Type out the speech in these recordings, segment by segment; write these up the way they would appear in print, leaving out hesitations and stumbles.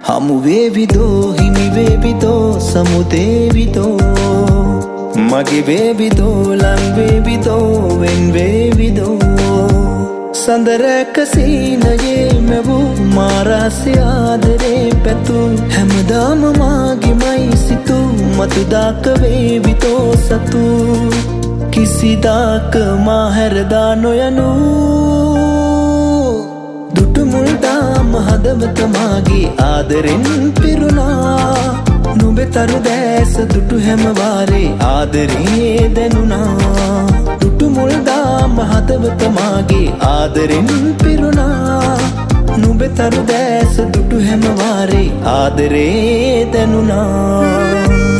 හමු වේවිදෝ හිමි වේවිදෝ සමුදේවිදෝ මගේ වේවිදෝ ලං වේවිදෝ වෙන් වේවිදෝ සඳරැක සීනයේ මැවූ මාරහස්‍ය ආදරේ පැතු හැමදාම මාගෙමයි සිතු මතුදාක වේවිදෝ සතු කිසිදාක මා හැරදා නොයනු දුටු මුල්දාම හදවත මාගේ ආදරෙන් පිරුණා නුඹේ තරු දැස දුටු හැම වාරේ ආදරේ දැනුණා දුටු මුල්දාම හදවත මාගේ ආදරෙන් පිරුණා නුඹේ තරු දැස දුටු හැම වාරේ ආදරේ දැනුණා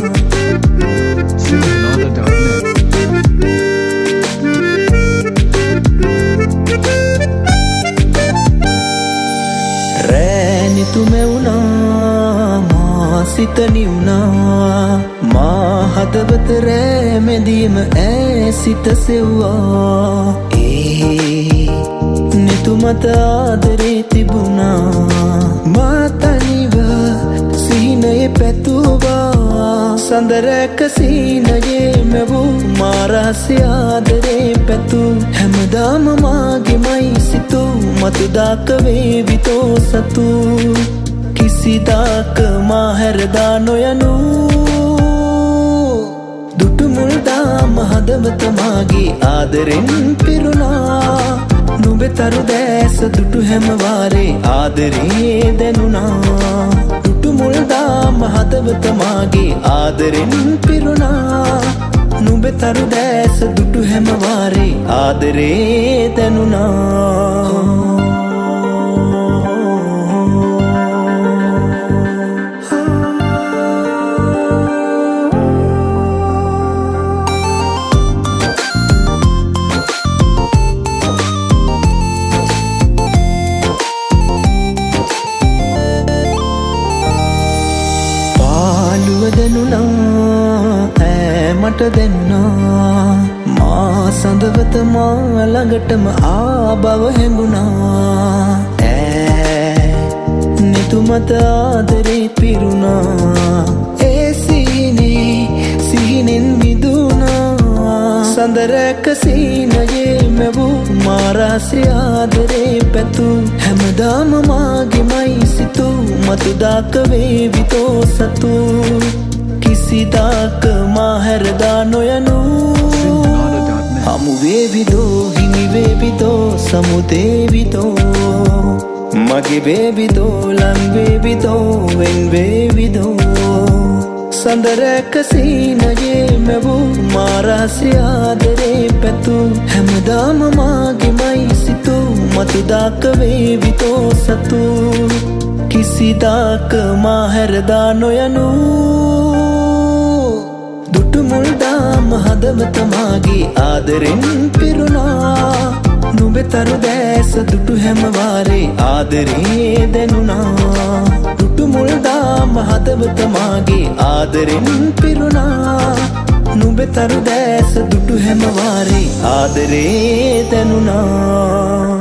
සිතනි වුණා මා හදවත රැමැදීම ඈසිත සෙව්වා නිතුමත ආදරේ තිබුණා මා තනිව සිහිනයේ පැතුවා සඳරැක සීනයේ මැවූ මාරහස්‍ය ආදරේ පැතු හැමදාම මාගෙමයි සිතු මතුදාක වේවිතෝ සතු කිසිදාක මා හැරදා නොයනු දුටු මුල්දාම හදවත මාගේ ආදරෙන් පිරුණා නුඹේ තරු දැස දුටු හැම වාරේ ආදරේ දැනුණා දුටු මුල්දාම හදවත මාගේ ආදරෙන් පිරුණා නුඹේ තරු දැස දුටු හැම වාරේ ආදරේ දැනුණා මට දෙන්නා මා සඳවත මා ළඟටම ආබව හැඟුණා නිතුමත ආදරේ පිරුණා ඒ සිහිනෙන් මිදුණා සඳරැක සීනයේ මැවූ මාරහස්‍ය ආදරේ පැතු හැමදාම මාගෙමයි සිතු මතුදාක වේවිතෝ සතු කිසිදාක මා හැරදා නොයනු හමු වේවිදෝ හිමි වේවිදෝ සමුදේවිදෝ මගේ වේවිදෝ ලං වේවිදෝ වෙන් වේවිදෝ සඳරැක සීනයේ මැවූ මාරහස්‍ය ආදරේ පැතු හැමදාම මාගෙමයි සිතු මතුදාක වේවිතෝ සතු කිසිදාක මා හැරදා නොයනු දුටු මුල්දාම හදවත මාගේ ආදරෙන් පිරුණා නුඹේ තරු දැස දුටු හැම වාරේ ආදරේ දැනුණා දුටු මුල්දාම හදවත මාගේ ආදරෙන් පිරුණා නුඹේ තරු දැස දුටු හැම වාරේ ආදරේ දැනුණා